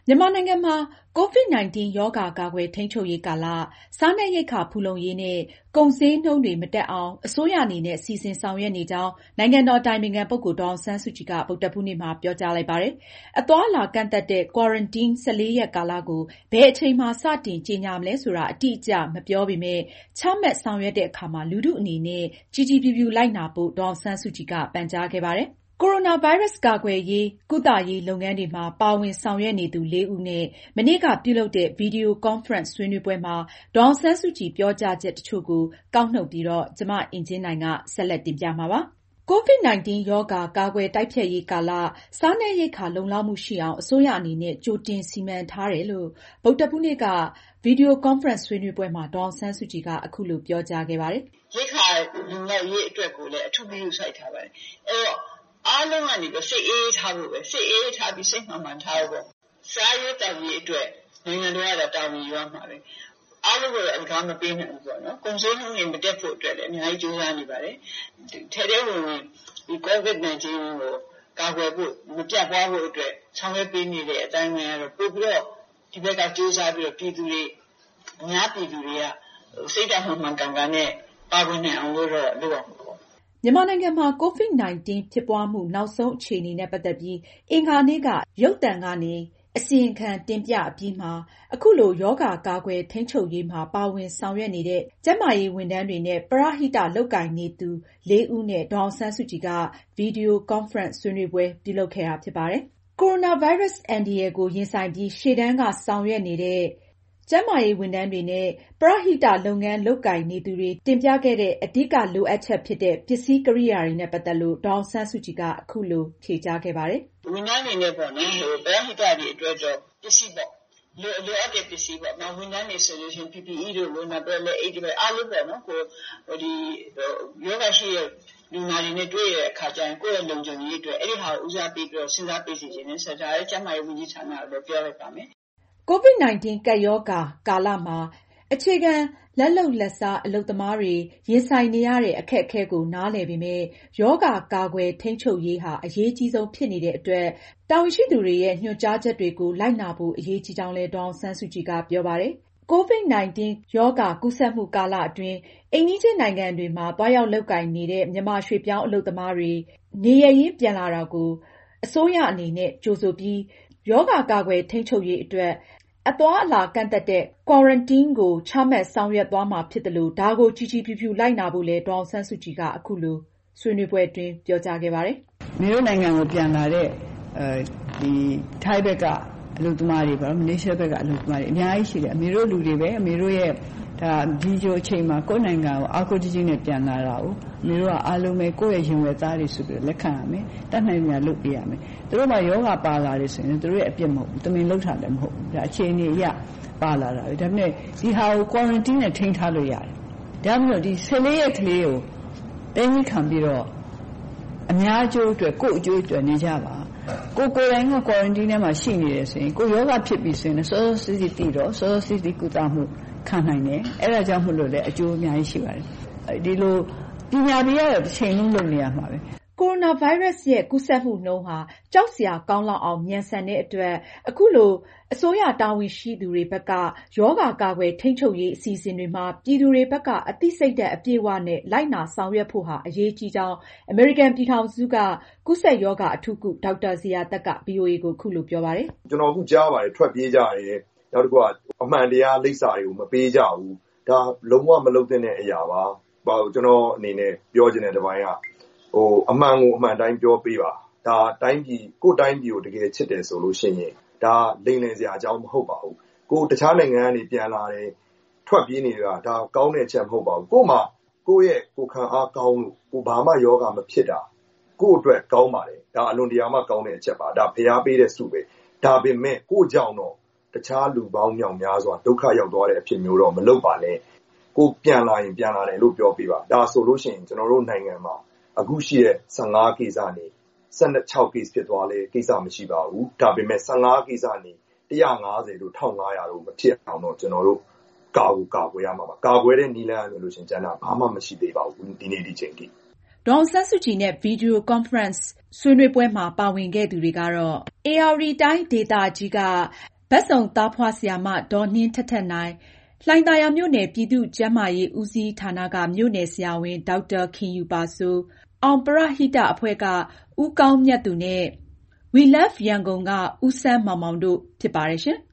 မြန်မာနိုင်ငံမှာ COVID-19 ရောဂါကာကွယ်ထိန်းချုပ်ရေးကာလ စားနပ်ရိက္ခာဖူလုံရေးနဲ့ ကုန်ဈေးနှုန်းတွေမတက်အောင် အစိုးရအနေနဲ့ စီစဉ်ဆောင်ရွက်နေကြောင်း နိုင်ငံတော်အတိုင်ပင်ခံပုဂ္ဂိုလ် ဒေါ်အောင်ဆန်းစုကြည်က ဗုဒ္ဓဟူးနေ့မှာ ပြောကြားလိုက်ပါတယ်။ အသွားအလာကန့်သတ်တဲ့ Quarantine 14 ရက်ကာလကို ဘယ်အချိန်မှာ စတင်ကြေညာမလဲဆိုတာ အတိအကျမပြောပေမယ့် ချမှတ်ဆောင်ရွက်တဲ့အခါမှာ လူထုအနေနဲ့ ကြည်ကြည်ဖြူဖြူလိုက်နာဖို့ ဒေါ်အောင်ဆန်းစုကြည်က ပန်ကြားခဲ့ပါတယ်။ ကိုရိုနာဗိုင်းရပ်စ်ကာကွယ်ရေး၊ ကုသရေးလုပ်ငန်းတွေမှာ ပါဝင်ဆောင်ရွက်နေသူ ၄ ဦးနဲ့ မနေ့ကပြုလုပ်တဲ့ Video Conference ဆွေးနွေးပွဲမှာ ဒေါ်အောင်ဆန်းစုကြည်ပြောကြားချက်တချို့ကို ကောက်နုတ်ပြီး မအင်ကြင်းနိုင်က ဆက်လက်တင်ပြမှာပါ။ COVID-19 ရောဂါကာကွယ်တိုက်ဖျက်ရေးကာလ စားနပ်ရိက္ခာလုံလောက်မှုရှိအောင် အစိုးရအနေနဲ့ ကြိုတင်စီမံထားတယ်လို့ ဗုဒ္ဓဟူးနေ့က Video Conference ဆွေးနွေးပွဲမှာ ဒေါ်အောင်ဆန်းစုကြည်က အခုလိုပြောကြားခဲ့ပါတယ်။ ရိက္ခာလုံလောက်ရေးအတွက်ကိုလည်း အထူးဂရုစိုက်ထားပါတယ်။ အဲဒီတော့ အားလုံးကနေပြီး စိတ်အေးအေးထားဖို့ပဲ စိတ်အေးအေးထားပြီး စိတ်မှန်မှန်ထားဖို့ပဲ။ စားရေးသောက်ရေးအတွက် နိုင်ငံတော်က တာဝန်ယူရမှာပဲ။ အားလုံးကိုတော့ အလကားမပေးနိုင်ဘူးပေါ့နော်။ ကုန်ဈေးနှုန်းတွေမတက်ဖို့အတွက်လည်း အများကြီးကြိုးစားနေပါတယ်။ ထဲထဲဝင်ဝင် ဒီ COVID-19 ကိုကာကွယ်ဖို့ မပြန့်ပွားဖို့အတွက် ဆောင်ရွက်ပေးနေတဲ့အတိုင်းအဝန်ကတော့ ပိုပြီးတော့ ဒီဘက်ကကြိုးစားပြီးတော့ အများပြည်သူတွေက စိတ်ဓာတ်မှန်မှန်ကန်ကန်နဲ့ပါဝင်နိုင်အောင်လို့တော့ လုပ်ရမှာပေါ့။မြန်မာနိုင်ငံမှာ COVID-19 ဖြစ်ပွားမှုနောက်ဆုံးအခြေအနေနဲ့ ပတ်သက်ပြီး အင်္ဂါနေ့က ရုပ်သံကနေ အစီရင်ခံတင်ပြအပြီးမှာ အခုလို ရောဂါကာကွယ်ထိန်းချုပ်ရေးမှာ ပါဝင်ဆောင်ရွက်နေတဲ့ ကျန်းမာရေးဝန်ထမ်းတွေနဲ့ ပရဟိတလုပ်ကိုင်နေသူ ၄ ဦးနဲ့ ဒေါ်အောင်ဆန်းစုကြည်က Video Conference ဆွေးနွေးပွဲပြုလုပ်ခဲ့တာဖြစ်ပါတယ်။ ကိုရိုနာဗိုင်းရပ်စ်အန္တရာယ်ကို ရင်ဆိုင်ပြီး ရှေ့တန်းကဆောင်ရွက်နေတဲ့ ကျန်းမာရေးဝန်ထမ်းတွေနဲ့ ပရဟိတလုပ်ငန်းလုပ်ကိုင်နေသူတွေ တင်ပြခဲ့တဲ့ အဓိကလိုအပ်ချက်ဖြစ်တဲ့ ပစ္စည်းကိရိယာတွေနဲ့ ပတ်သက်လို့ ဒေါ်အောင်ဆန်းစုကြည်က အခုလို ဖြေကြားခဲ့ပါတယ်။ ဝန်ထမ်းတွေနဲ့ပေါ့နော် ပရဟိတတွေအတွက်တော့ ပစ္စည်းပေါ့ လိုအပ်တဲ့ပစ္စည်းပေါ့။ ဝန်ထမ်းတွေဆိုရင် PPE တို့လို နောက်ပြီးတော့ လက်အိတ်တွေအားလုံးပေါ့နော် ရောဂါရှိတဲ့လူနာတွေနဲ့တွေ့တဲ့အခါကျရင် ကိုယ့်ရဲ့လုံခြုံရေးအတွက် အဲဒီဟာကိုဦးစားပေးပြီးတော့ စဉ်းစားပေးစေချင်တယ်။ ဒါလည်း ကျန်းမာရေးဝန်ကြီးဌာနကိုလည်း ပြောလိုက်ပါမယ်။ COVID-19 ကပ်ရောဂါကာလမှာ အခြေခံလက်လုပ်လက်စားအလုပ်သမားတွေ ရင်ဆိုင်နေရတဲ့ အခက်အခဲကို နားလည်ပေမယ့် ရောဂါကာကွယ်ထိန်းချုပ်ရေးဟာ အရေးကြီးဆုံးဖြစ်နေတဲ့အတွက် တာဝန်ရှိသူတွေရဲ့ ညွှန်ကြားချက်တွေကို လိုက်နာဖို့ အရေးကြီးကြောင်းလည်း ဒေါ်အောင်ဆန်းစုကြည်က ပြောပါတယ်။ COVID-19 ရောဂါကူးစက်မှုကာလအတွင်း အိမ်နီးချင်းနိုင်ငံတွေမှာ သွားရောက်လုပ်ကိုင်နေတဲ့ မြန်မာရွှေ့ပြောင်းအလုပ်သမားတွေ နေရပ်ရင်းပြန်လာတာကို အစိုးရအနေနဲ့ ကြိုဆိုပြီး ရောဂါကာကွယ်ထိန်းချုပ်ရေးအတွက် အသွားအလာကန့်သတ်တဲ့ Quarantine ကို ချမှတ်ဆောင်ရွက်သွားမှာဖြစ်သလို ဒါကို ကြည်ကြည်ဖြူဖြူလိုက်နာဖို့လည်း ဒေါ်အောင်ဆန်းစုကြည်က အခုလို ဆွေးနွေးပွဲအတွင်း ပြောကြားခဲ့ပါတယ်။ အမေတို့နိုင်ငံကိုပြန်လာတဲ့ ထိုင်းဘက်ကအလုပ်သမားတွေပေါ့နော် မလေးရှားဘက်ကအလုပ်သမားတွေအများကြီးရှိတယ်။ အမေတို့လူတွေပဲ အမေတို့ရဲ့ဒီလိုအချိန်မှာကိုယ့်နိုင်ငံကိုအားကိုးတကြီးနဲ့ပြန်လာတာကိုအမေတို့ကအားလုံးပဲကိုယ့်ရဲ့ရင်ဝယ်သားတွေဆိုပြီးလက်ခံရမယ်။ တတ်နိုင်သမျှလုပ်ပေးရမယ်။ သူတို့မှာရောဂါပါလာတယ်ဆိုရင်သူတို့ရဲ့အပြစ်မဟုတ်ဘူး။ တမင်လုပ်တာလည်းမဟုတ်ဘူး။ ဒါအခြေအနေအရပါလာတာပဲ။ ဒါပေမဲ့ဒီဟာကို Quarantine နဲ့ထိန်းထားလို့ရတယ်။ ဒါကြောင့်မို့လို့ဒီ14 ရက်ကလေးကိုသိမ်းခံပြီးတော့အများအကျိုးအတွက်ကိုယ့်အကျိုးအတွက်နေကြပါ။ ကိုယ်တိုင်က Quarantine ထဲမှာရှိနေတယ်ဆိုရင်ကိုယ်ရောဂါဖြစ်ပြီဆိုရင်စောစောစီးစီးသိတော့စောစောစီးစီးကုသမှုခံနိုင်တယ်။ အဲဒါကြောင့်မို့လို့လည်းအကျိုးအများကြီးရှိပါတယ်။ ဒီလိုပညာပေးရတော့တစ်ချိန်လုံးလုပ်နေရမှာပဲ။ကိုရိုနာဗိုင်းရပ်စ်ရဲ့ကူးစက်မှုနှုန်းဟာ ကြောက်စရာကောင်းလောက်အောင် မြန်ဆန်တဲ့အတွက် အခုလို အစိုးရတာဝန်ရှိသူတွေဘက်က ရောဂါကာကွယ်ထိန်းချုပ်ရေးအစီအစဉ်တွေမှာ ပြည်သူတွေဘက်က အသိစိတ်ဓါတ်အပြည့်အဝနဲ့ လိုက်နာဆောင်ရွက်ဖို့ဟာ အရေးကြီးကြောင်း အမေရိကန်ပြည်ထောင်စုက ကူးစက်ရောဂါအထူးကု ဒေါက်တာဇေယျာသက်က ဗွီအိုအေကို အခုလိုပြောပါတယ်။ ကျနော်အခုကြားပါတယ် ထွက်ပြေးကြတယ်။ နောက်တစ်ခုကအမှန်တရားလိပ်စာတွေကိုမပေးကြဘူး။ ဒါလုံးဝမလုပ်သင့်တဲ့အရာပါ။ ကျနော့်အနေနဲ့ပြောချင်တဲ့တစ်ပိုင်းကအမှန်ကိုအမှန်တိုင်းပြောပေးပါ။ ဒါကိုယ့်တိုင်းပြည်ကိုတကယ်ချစ်တယ်ဆိုလို့ရှိရင်ဒါလိမ်လည်စရာအကြောင်းမဟုတ်ပါဘူး။ ကိုယ်တခြားနိုင်ငံကနေပြန်လာတယ်ထွက်ပြေးနေတာဒါကောင်းတဲ့အချက်မဟုတ်ပါဘူး။ ကိုယ့်မှာကိုယ့်ရဲ့ကိုယ်ခံအားကောင်းလို့ကိုယ်ဘာမှရောဂါမဖြစ်တာကိုယ့်အတွက်ကောင်းပါတယ်။ ဒါအလွန်တရာမှကောင်းတဲ့အချက်ပါ။ ဒါဘုရားပေးတဲ့ဆုပဲ။ ဒါပေမဲ့ကိုယ့်ကြောင့်တော့တခြားလူပေါင်းမြောက်များစွာဒုက္ခရောက်သွားတဲ့အဖြစ်မျိုးတော့မလုပ်ပါနဲ့။ ကိုယ်ပြန်လာရင်ပြန်လာတယ်လို့ပြောပေးပါ။ ဒါဆိုလို့ရှိရင်ကျနော်တို့နိုင်ငံမှာအခုရှိတဲ့15 case ကနေ16 case ဖြစ်သွားလဲကိစ္စမရှိပါဘူး။ ဒါပေမဲ့15 case ကနေ150တို့1500တို့မဖြစ်အောင်တော့ကျနော်တို့ကာကွယ်ရမှာပါ။ ကာကွယ်တဲ့နည်းလမ်းကဆိုလို့ရှိရင်ကျန်တာဘာမှမရှိသေးပါဘူးဒီနေ့ဒီချိန်ထိ။ ဒေါ်အောင်ဆန်းစုကြည်နဲ့ Video Conference ဆွေးနွေးပွဲမှာပါဝင်ခဲ့သူတွေကတော့ ဧရာဝတီတိုင်းဒေသကြီးကဘက်စုံသားဖွားဆရာမဒေါ်နှင်းထက်ထက်နိုင်၊ လှိုင်သာယာမြို့နယ်ပြည်သူ့ကျန်းမာရေးဦးစီးဌာနကမြို့နယ်ဆရာဝန်ဒေါက်တာခင်ယူပါစိုး၊ အောင်ပရဟိတအဖွဲ့ကဦးကောင်းမြတ်သူနဲ့ We Love Yangon ကဦးစန်းမောင်မောင်တို့ဖြစ်ပါတယ်ရှင်။